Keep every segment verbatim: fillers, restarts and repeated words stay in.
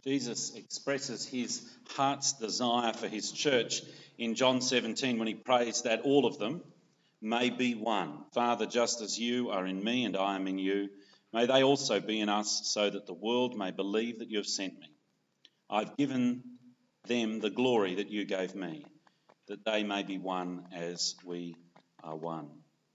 Jesus expresses his heart's desire for his church in John seventeen when he prays that all of them may be one. Father, just as you are in me and I am in you, may they also be in us, so that the world may believe that you have sent me. I've given them the glory that you gave me, that they may be one as we are one.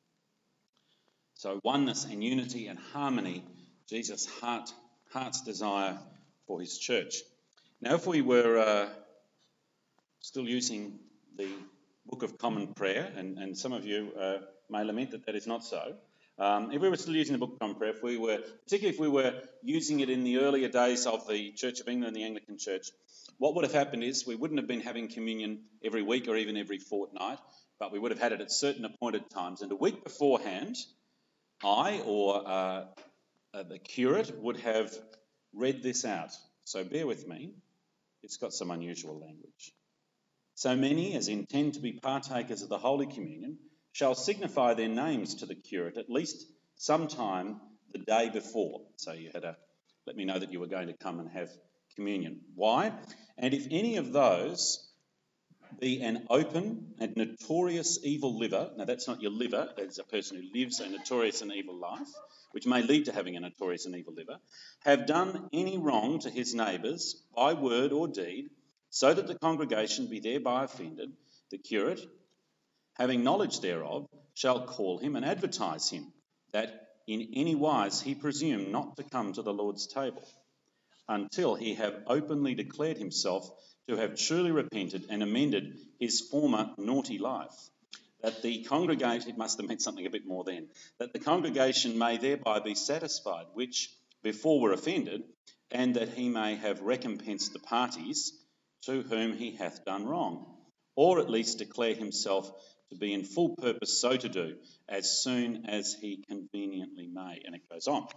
So oneness and unity and harmony, Jesus' heart, heart's desire for his church. Now, if we were uh, still using the Book of Common Prayer, and, and some of you uh, may lament that that is not so, um, if we were still using the Book of Common Prayer, if we were, particularly if we were using it in the earlier days of the Church of England and the Anglican Church, what would have happened is we wouldn't have been having communion every week or even every fortnight, but we would have had it at certain appointed times. And a week beforehand, I or uh, uh, the curate would have read this out. So bear with me. It's got some unusual language. So many as intend to be partakers of the Holy Communion shall signify their names to the curate at least sometime the day before. So you had to let me know that you were going to come and have communion. Why? And if any of those be an open and notorious evil liver, now that's not your liver, that's a person who lives a notorious and evil life, which may lead to having a notorious and evil liver, have done any wrong to his neighbours by word or deed, so that the congregation be thereby offended, the curate, having knowledge thereof, shall call him and advertise him, that in any wise he presume not to come to the Lord's table, until he have openly declared himself to have truly repented and amended his former naughty life, that the congregation, it must have meant something a bit more then, that the congregation may thereby be satisfied, which before were offended, and that he may have recompensed the parties to whom he hath done wrong, or at least declare himself to be in full purpose so to do, as soon as he conveniently may. And it goes on.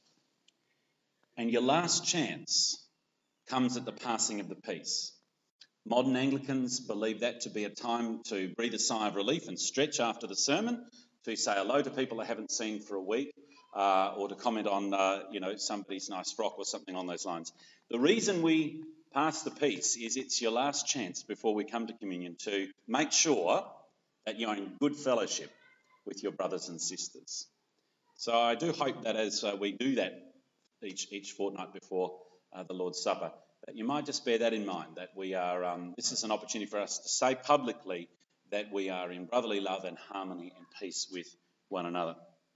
And your last chance comes at the passing of the peace. Modern Anglicans believe that to be a time to breathe a sigh of relief and stretch after the sermon, to say hello to people they haven't seen for a week, uh, or to comment on, uh, you know, somebody's nice frock or something on those lines. The reason we pass the peace is it's your last chance before we come to communion to make sure that you're in good fellowship with your brothers and sisters. So I do hope that as uh, we do that each each fortnight before uh, the Lord's Supper, that you might just bear that in mind, that we are, um, this is an opportunity for us to say publicly that we are in brotherly love and harmony and peace with one another.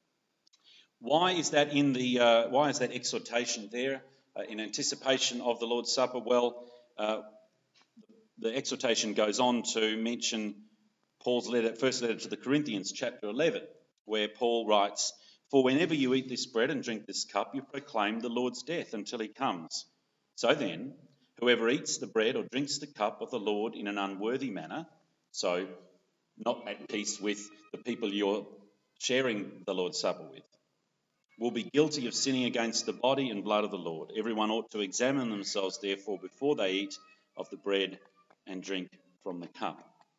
Why is that in the, uh, why is that exhortation there uh, in anticipation of the Lord's Supper? Well, uh, the exhortation goes on to mention Paul's letter, first letter to the Corinthians, chapter eleven, where Paul writes, "For whenever you eat this bread and drink this cup, you proclaim the Lord's death until he comes. So then, whoever eats the bread or drinks the cup of the Lord in an unworthy manner," so not at peace with the people you're sharing the Lord's Supper with, "will be guilty of sinning against the body and blood of the Lord. Everyone ought to examine themselves, therefore, before they eat of the bread and drink from the cup."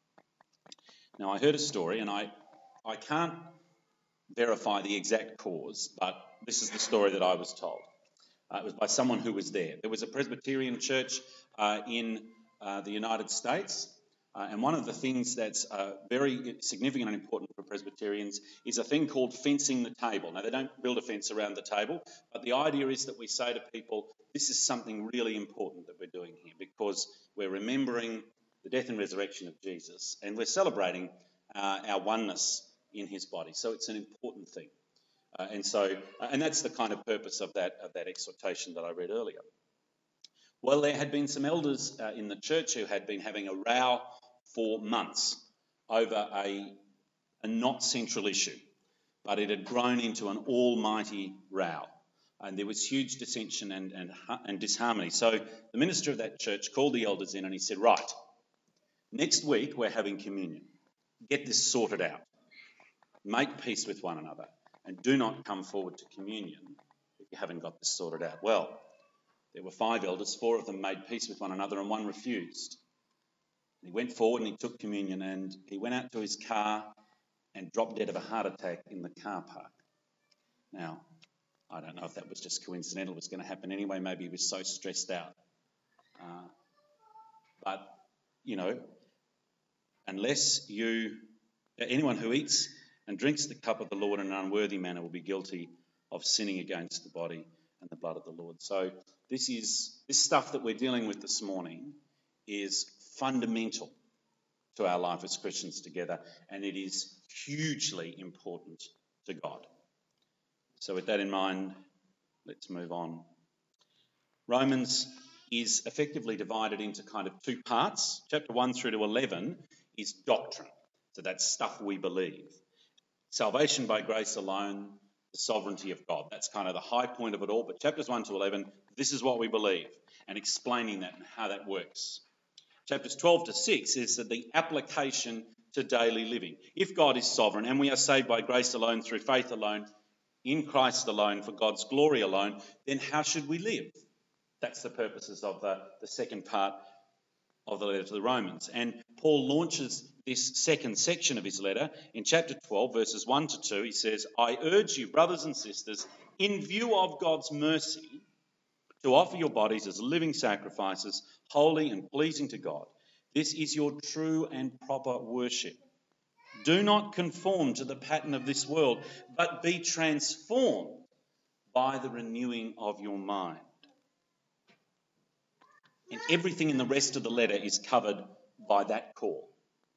Now, I heard a story, and I, I can't verify the exact cause, but this is the story that I was told. Uh, it was by someone who was there. There was a Presbyterian church uh, in uh, the United States, uh, and one of the things that's uh, very significant and important for Presbyterians is a thing called fencing the table. Now, they don't build a fence around the table, but the idea is that we say to people, this is something really important that we're doing here, because we're remembering the death and resurrection of Jesus, and we're celebrating uh, our oneness in his body. So it's an important thing. Uh, and so, uh, and that's the kind of purpose of that of that exhortation that I read earlier. Well, there had been some elders uh, in the church who had been having a row for months over a, a not central issue, but it had grown into an almighty row, and there was huge dissension and, and, and disharmony. So the minister of that church called the elders in and he said, "Right, next week we're having communion. Get this sorted out. Make peace with one another. And do not come forward to communion if you haven't got this sorted out." Well, there were five elders, four of them made peace with one another and one refused. He went forward and he took communion, and he went out to his car and dropped dead of a heart attack in the car park. Now, I don't know if that was just coincidental, it was going to happen anyway. Maybe he was so stressed out But, you know, unless you, anyone who eats and drinks the cup of the Lord in an unworthy manner will be guilty of sinning against the body and the blood of the Lord. So this is this stuff that we're dealing with this morning is fundamental to our life as Christians together, and it is hugely important to God. So with that in mind, let's move on. Romans is effectively divided into kind of two parts. Chapter one through to eleven is doctrine. So that's stuff we believe. Salvation by grace alone, the sovereignty of God. That's kind of the high point of it all. But chapters one to eleven, this is what we believe, and explaining that and how that works. Chapters twelve to six is that the application to daily living. If God is sovereign and we are saved by grace alone, through faith alone, in Christ alone, for God's glory alone, then how should we live? That's the purposes of the, the second part of the letter to the Romans. And Paul launches this second section of his letter in chapter twelve, verses one to two. He says, I urge you, brothers and sisters, in view of God's mercy, to offer your bodies as living sacrifices, holy and pleasing to God. This is your true and proper worship. Do not conform to the pattern of this world, but be transformed by the renewing of your mind. And everything in the rest of the letter is covered by that call.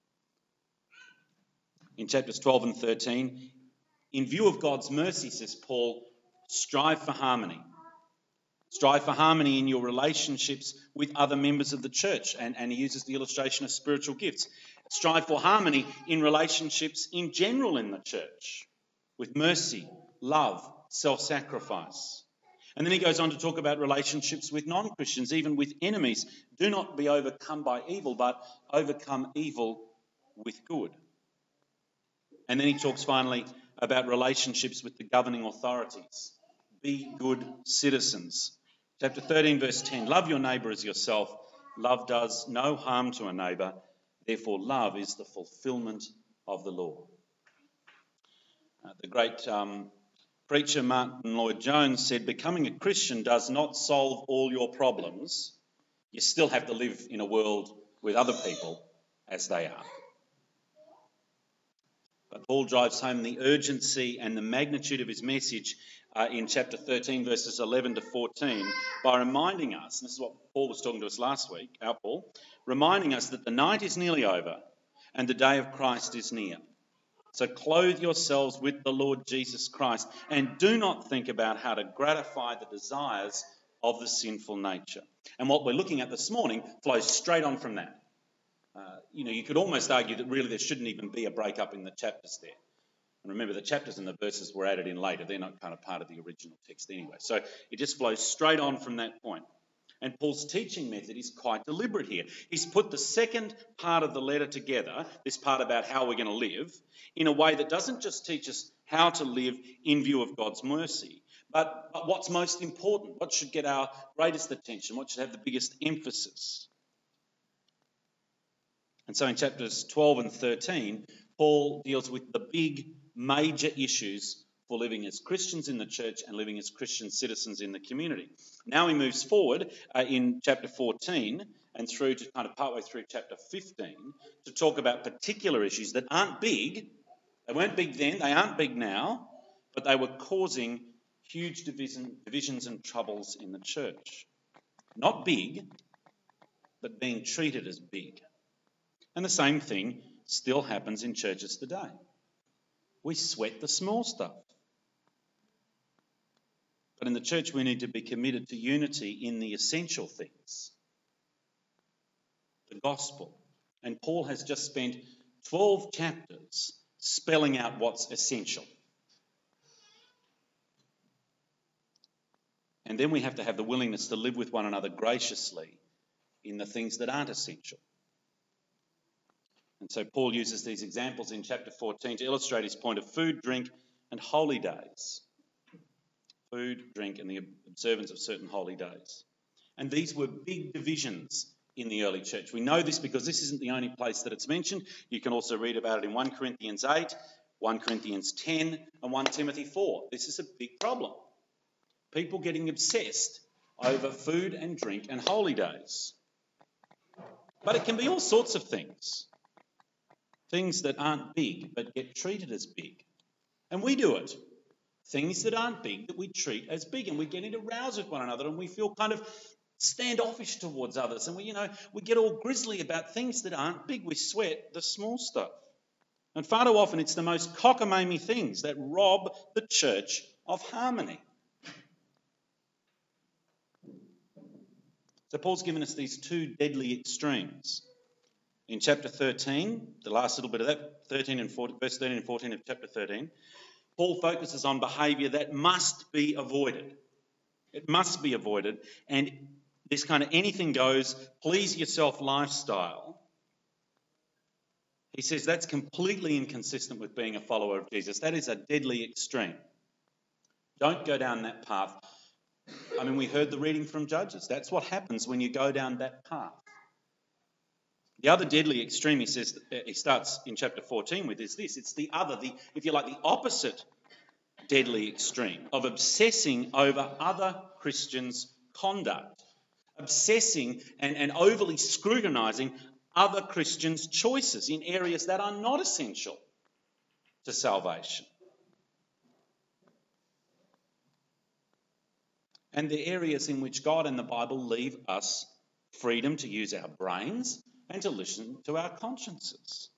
In chapters twelve and thirteen, in view of God's mercy, says Paul, strive for harmony. Strive for harmony in your relationships with other members of the church. And, and he uses the illustration of spiritual gifts. Strive for harmony in relationships in general in the church, with mercy, love, self-sacrifice. And then he goes on to talk about relationships with non-Christians, even with enemies. Do not be overcome by evil, but overcome evil with good. And then he talks finally about relationships with the governing authorities. Be good citizens. Chapter thirteen, verse ten, love your neighbour as yourself. Love does no harm to a neighbour. Therefore, love is the fulfilment of the law. Uh, the great um, preacher Martin Lloyd-Jones said, becoming a Christian does not solve all your problems. You still have to live in a world with other people as they are. But Paul drives home the urgency and the magnitude of his message uh, in chapter thirteen, verses eleven to fourteen, by reminding us, and this is what Paul was talking to us last week, our Paul, reminding us that the night is nearly over and the day of Christ is near. So clothe yourselves with the Lord Jesus Christ and do not think about how to gratify the desires of the sinful nature. And what we're looking at this morning flows straight on from that. Uh, you know, you could almost argue that really there shouldn't even be a break-up in the chapters there. And remember, the chapters and the verses were added in later. They're not kind of part of the original text anyway. So it just flows straight on from that point. And Paul's teaching method is quite deliberate here. He's put the second part of the letter together, this part about how we're going to live, in a way that doesn't just teach us how to live in view of God's mercy, but, but what's most important, what should get our greatest attention, what should have the biggest emphasis. And so in chapters twelve and thirteen, Paul deals with the big major issues for living as Christians in the church and living as Christian citizens in the community. Now he moves forward uh, in chapter fourteen and through to kind of partway through chapter fifteen to talk about particular issues that aren't big. They weren't big then, they aren't big now, but they were causing huge division, divisions and troubles in the church. Not big, but being treated as big. And the same thing still happens in churches today. We sweat the small stuff. But in the church, we need to be committed to unity in the essential things. The gospel. And Paul has just spent twelve chapters spelling out what's essential. And then we have to have the willingness to live with one another graciously in the things that aren't essential. And so Paul uses these examples in chapter fourteen to illustrate his point of food, drink, and holy days. Food, drink, and the observance of certain holy days. And these were big divisions in the early church. We know this because this isn't the only place that it's mentioned. You can also read about it in First Corinthians eight, First Corinthians ten, and First Timothy four. This is a big problem. People getting obsessed over food and drink and holy days. But it can be all sorts of things. Things that aren't big but get treated as big. And we do it. Things that aren't big that we treat as big, and we get into rows with one another, and we feel kind of standoffish towards others, and we, you know, we get all grisly about things that aren't big. We sweat the small stuff. And far too often it's the most cockamamie things that rob the church of harmony. So Paul's given us these two deadly extremes. In chapter thirteen, the last little bit of that, thirteen and fourteen, verse thirteen and fourteen of chapter thirteen, Paul focuses on behaviour that must be avoided. It must be avoided. And this kind of anything goes, please yourself lifestyle, he says that's completely inconsistent with being a follower of Jesus. That is a deadly extreme. Don't go down that path. I mean, we heard the reading from Judges. That's what happens when you go down that path. The other deadly extreme, he says, he starts in chapter fourteen with, is this. It's the other, the if you like, the opposite deadly extreme of obsessing over other Christians' conduct. Obsessing and, and overly scrutinising other Christians' choices in areas that are not essential to salvation. And the areas in which God and the Bible leave us freedom to use our brains and to listen to our consciences.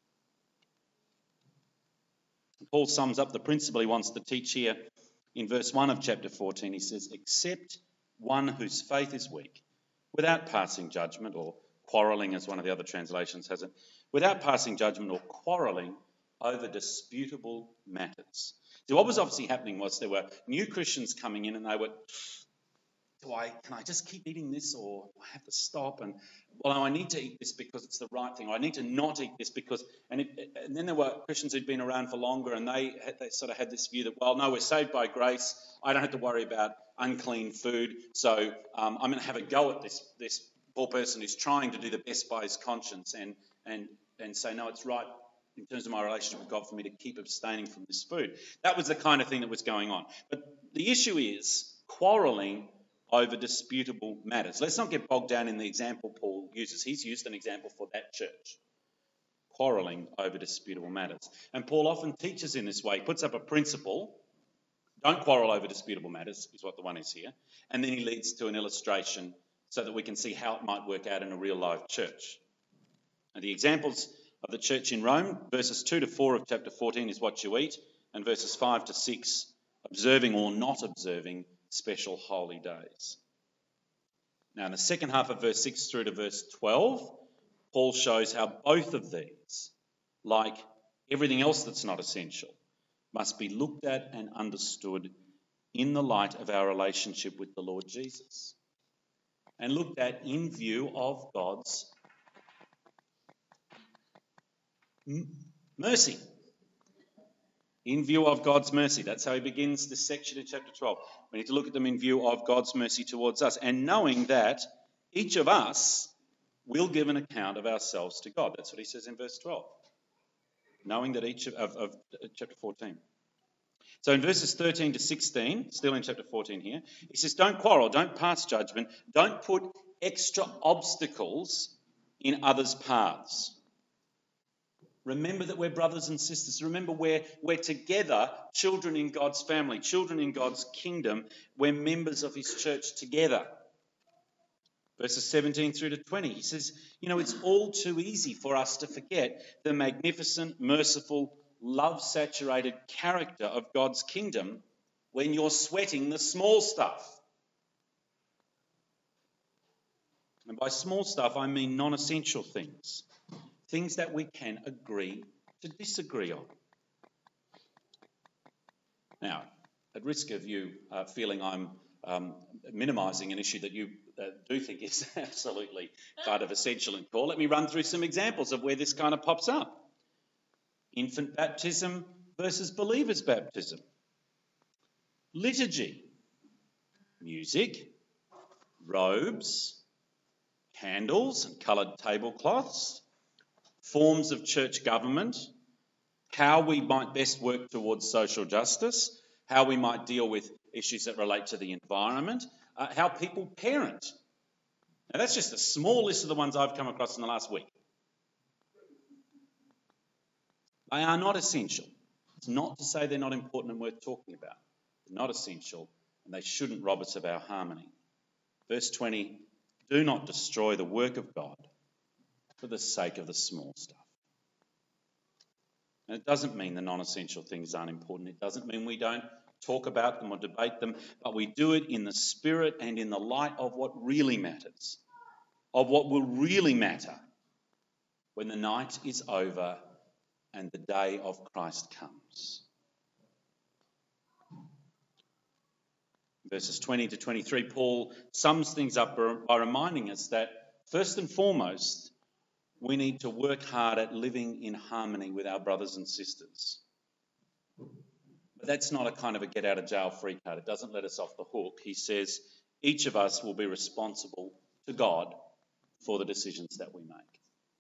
Paul sums up the principle he wants to teach here in verse one of chapter fourteen. He says, "Except one whose faith is weak, without passing judgment," or quarrelling as one of the other translations has it, "without passing judgment or quarrelling over disputable matters." So what was obviously happening was there were new Christians coming in, and they were, do I, can I just keep eating this, or do I have to stop? And, well, no, I need to eat this because it's the right thing, or I need to not eat this because, and, it, and then there were Christians who'd been around for longer, and they, had, they sort of had this view that, well, no, we're saved by grace. I don't have to worry about unclean food, so um, I'm going to have a go at this, this poor person who's trying to do the best by his conscience and, and, and say, no, it's right in terms of my relationship with God for me to keep abstaining from this food. That was the kind of thing that was going on. But the issue is quarrelling over disputable matters. Let's not get bogged down in the example Paul uses. He's used an example for that church. Quarrelling over disputable matters. And Paul often teaches in this way. He puts up a principle. Don't quarrel over disputable matters is what the one is here. And then he leads to an illustration so that we can see how it might work out in a real life church. And the examples of the church in Rome, verses two to four of chapter fourteen is what you eat, and verses five to six, observing or not observing special holy days. Now, in the second half of verse six through to verse twelve, Paul shows how both of these, like everything else that's not essential, must be looked at and understood in the light of our relationship with the Lord Jesus, and looked at in view of God's mercy. In view of God's mercy. That's how he begins this section in chapter twelve. We need to look at them in view of God's mercy towards us, and knowing that each of us will give an account of ourselves to God. That's what he says in verse twelve. Knowing that each of, of, of chapter fourteen. So in verses thirteen to sixteen, still in chapter fourteen here, he says, don't quarrel, don't pass judgment, don't put extra obstacles in others' paths. Remember that we're brothers and sisters. Remember we're, we're together, children in God's family, children in God's kingdom. We're members of his church together. Verses seventeen through to twenty, he says, you know, it's all too easy for us to forget the magnificent, merciful, love-saturated character of God's kingdom when you're sweating the small stuff. And by small stuff, I mean non-essential things. Things that we can agree to disagree on. Now, at risk of you uh, feeling I'm um, minimising an issue that you uh, do think is absolutely kind of essential and core, let me run through some examples of where this kind of pops up. Infant baptism versus believers' baptism. Liturgy. Music. Robes. Candles and coloured tablecloths. Forms of church government, how we might best work towards social justice, how we might deal with issues that relate to the environment, uh, how people parent, Now, that's just a small list of the ones I've come across in the last week. They are not essential. It's not to say they're not important and worth talking about. They're not essential, and they shouldn't rob us of our harmony. Verse twenty, do not destroy the work of God for the sake of the small stuff. And it doesn't mean the non-essential things aren't important. It doesn't mean we don't talk about them or debate them, but we do it in the spirit and in the light of what really matters, of what will really matter when the night is over and the day of Christ comes. Verses twenty to twenty-three, Paul sums things up by reminding us that first and foremost, we need to work hard at living in harmony with our brothers and sisters. But that's not a kind of a get out of jail free card. It doesn't let us off the hook. He says each of us will be responsible to God for the decisions that we make.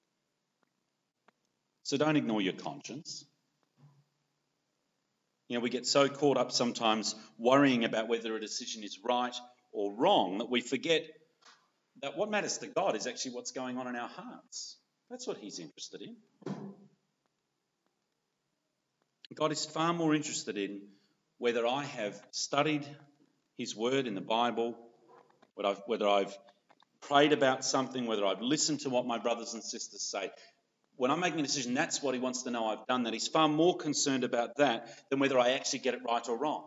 So don't ignore your conscience. You know, we get so caught up sometimes worrying about whether a decision is right or wrong that we forget that what matters to God is actually what's going on in our hearts. That's what he's interested in. God is far more interested in whether I have studied his word in the Bible, whether I've, whether I've prayed about something, whether I've listened to what my brothers and sisters say. When I'm making a decision, that's what he wants to know I've done that. He's far more concerned about that than whether I actually get it right or wrong.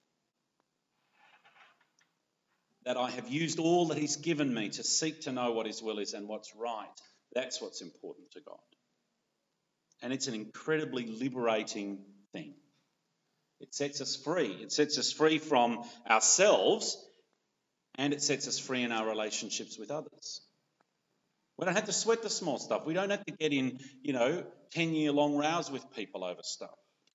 That I have used all that he's given me to seek to know what his will is and what's right. That's what's important to God. And it's an incredibly liberating thing. It sets us free. It sets us free from ourselves, and it sets us free in our relationships with others. We don't have to sweat the small stuff. We don't have to get in, you know, ten-year-long rows with people over stuff.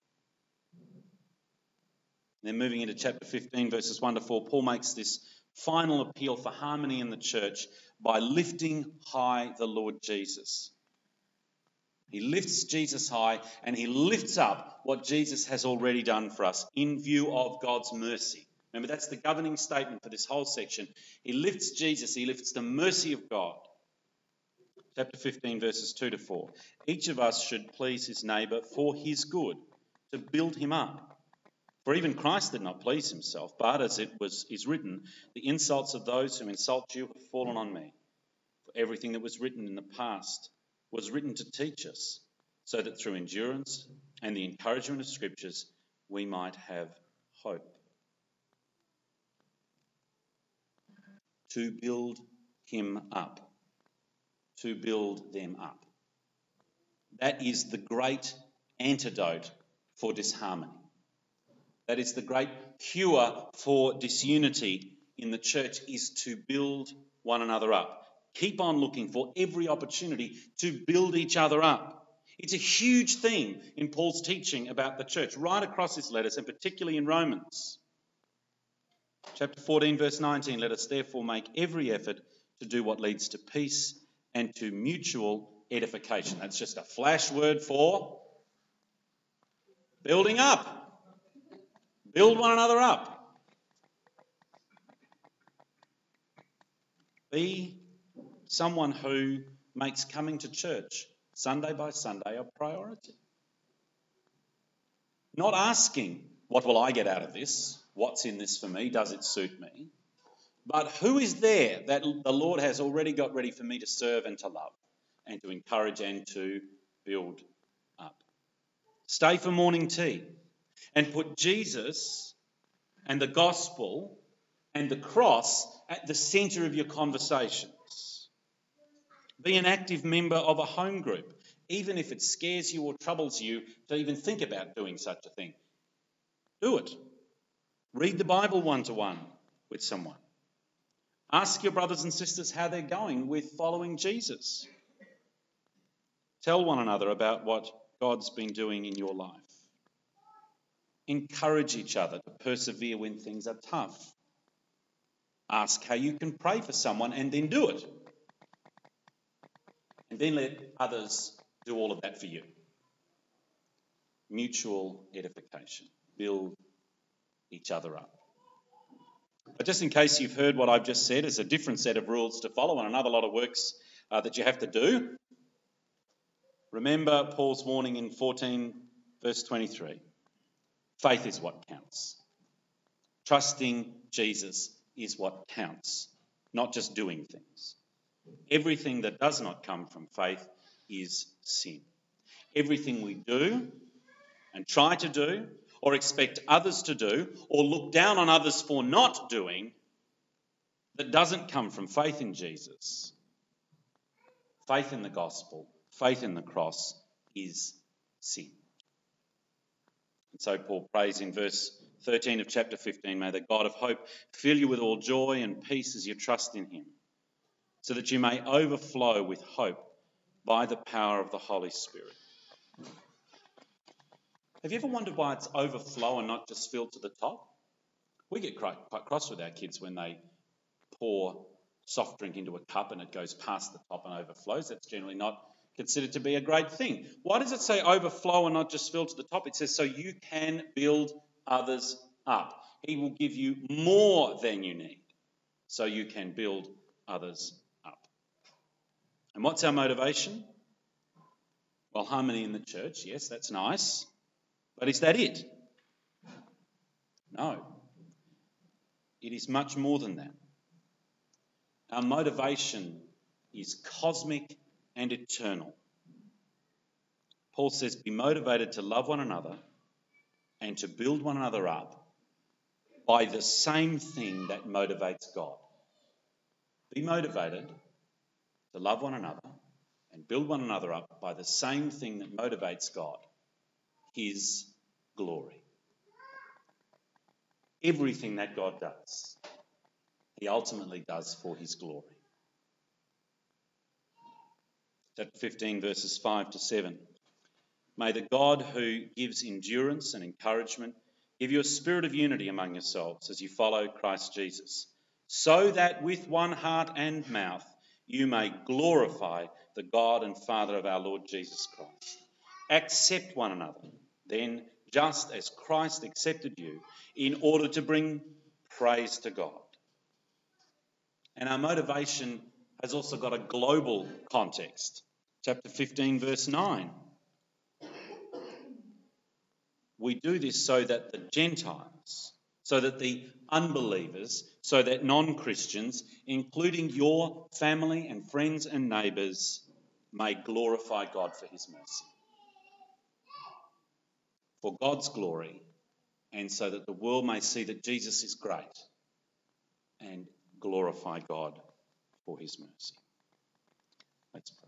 And then moving into chapter fifteen, verses one to four, Paul makes this final appeal for harmony in the church by lifting high the Lord Jesus. He lifts Jesus high and he lifts up what Jesus has already done for us in view of God's mercy. Remember, that's the governing statement for this whole section. He lifts Jesus, he lifts the mercy of God. Chapter fifteen, verses two to four. Each of us should please his neighbour for his good, to build him up. For even Christ did not please himself, but as it was is written, the insults of those who insult you have fallen on me. For everything that was written in the past was written to teach us, so that through endurance and the encouragement of Scriptures we might have hope. To build him up. To build them up. That is the great antidote for disharmony. That is the great cure for disunity in the church, is to build one another up. Keep on looking for every opportunity to build each other up. It's a huge theme in Paul's teaching about the church, right across his letters, and particularly in Romans. Chapter fourteen, verse nineteen, let us therefore make every effort to do what leads to peace and to mutual edification. That's just a flash word for building up. Build one another up. Be someone who makes coming to church Sunday by Sunday a priority. Not asking, what will I get out of this? What's in this for me? Does it suit me? But who is there that the Lord has already got ready for me to serve and to love and to encourage and to build up? Stay for morning tea and put Jesus and the gospel and the cross at the centre of your conversations. Be an active member of a home group, even if it scares you or troubles you to even think about doing such a thing. Do it. Read the Bible one-to-one with someone. Ask your brothers and sisters how they're going with following Jesus. Tell one another about what God's been doing in your life. Encourage each other to persevere when things are tough. Ask how you can pray for someone and then do it. And then let others do all of that for you. Mutual edification. Build each other up. But just in case you've heard what I've just said, it's a different set of rules to follow and another lot of works uh, that you have to do. Remember Paul's warning in fourteen verse twenty-three. Faith is what counts. Trusting Jesus is what counts, not just doing things. Everything that does not come from faith is sin. Everything we do and try to do or expect others to do or look down on others for not doing that doesn't come from faith in Jesus, faith in the gospel, faith in the cross is sin. And so Paul prays in verse thirteen of chapter fifteen, may the God of hope fill you with all joy and peace as you trust in him, so that you may overflow with hope by the power of the Holy Spirit. Have you ever wondered why it's overflow and not just fill to the top? We get quite, quite cross with our kids when they pour soft drink into a cup and it goes past the top and overflows. That's generally not considered to be a great thing. Why does it say overflow and not just fill to the top? It says so you can build others up. He will give you more than you need so you can build others up. And what's our motivation? Well, harmony in the church, yes, that's nice. But is that it? No. It is much more than that. Our motivation is cosmic and eternal. Paul says, be motivated to love one another and to build one another up by the same thing that motivates God. Be motivated to love one another and build one another up by the same thing that motivates God, his glory. Everything that God does, he ultimately does for his glory. Chapter fifteen, verses five to seven. May the God who gives endurance and encouragement give you a spirit of unity among yourselves as you follow Christ Jesus, so that with one heart and mouth you may glorify the God and Father of our Lord Jesus Christ. Accept one another, then, just as Christ accepted you, in order to bring praise to God. And our motivation has also got a global context. Chapter fifteen, verse nine. We do this so that the Gentiles, so that the unbelievers, so that non-Christians, including your family and friends and neighbours, may glorify God for his mercy. For God's glory, and so that the world may see that Jesus is great and glorify God for his mercy. Let's pray.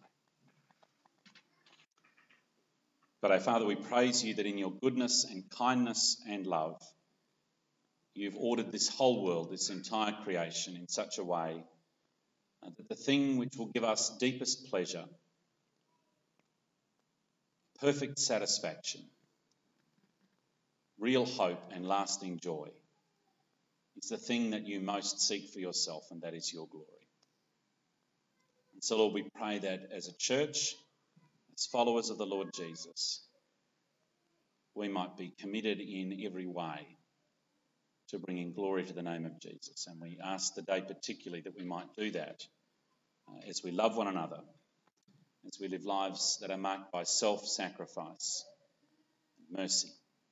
But our Father, we praise you that in your goodness and kindness and love, you've ordered this whole world, this entire creation in such a way that the thing which will give us deepest pleasure, perfect satisfaction, real hope and lasting joy is the thing that you most seek for yourself, and that is your glory. And so, Lord, we pray that as a church, as followers of the Lord Jesus, we might be committed in every way to bringing glory to the name of Jesus. And we ask today particularly that we might do that uh, as we love one another, as we live lives that are marked by self-sacrifice and mercy.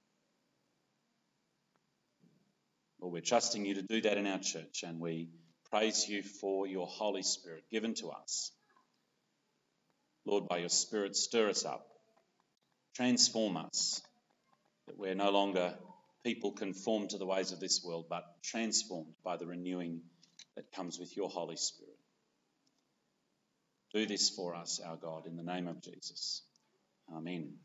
Lord, we're trusting you to do that in our church, and we praise you for your Holy Spirit given to us. Lord, by your Spirit, stir us up, transform us, that we're no longer people conformed to the ways of this world, but transformed by the renewing that comes with your Holy Spirit. Do this for us, our God, in the name of Jesus. Amen.